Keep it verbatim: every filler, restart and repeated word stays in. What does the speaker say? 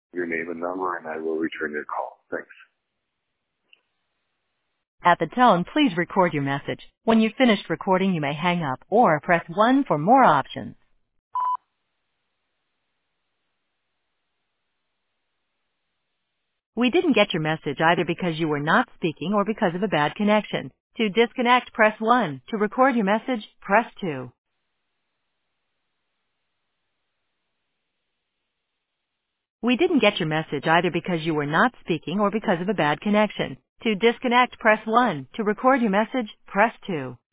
your name and number, and I will return your call. Thanks. At the tone, please record your message. When you've finished recording, you may hang up or press one for more options. We didn't get your message either because you were not speaking or because of a bad connection. To disconnect, press one. To record your message, press two. We didn't get your message either because you were not speaking or because of a bad connection. To disconnect, press one. To record your message, press two.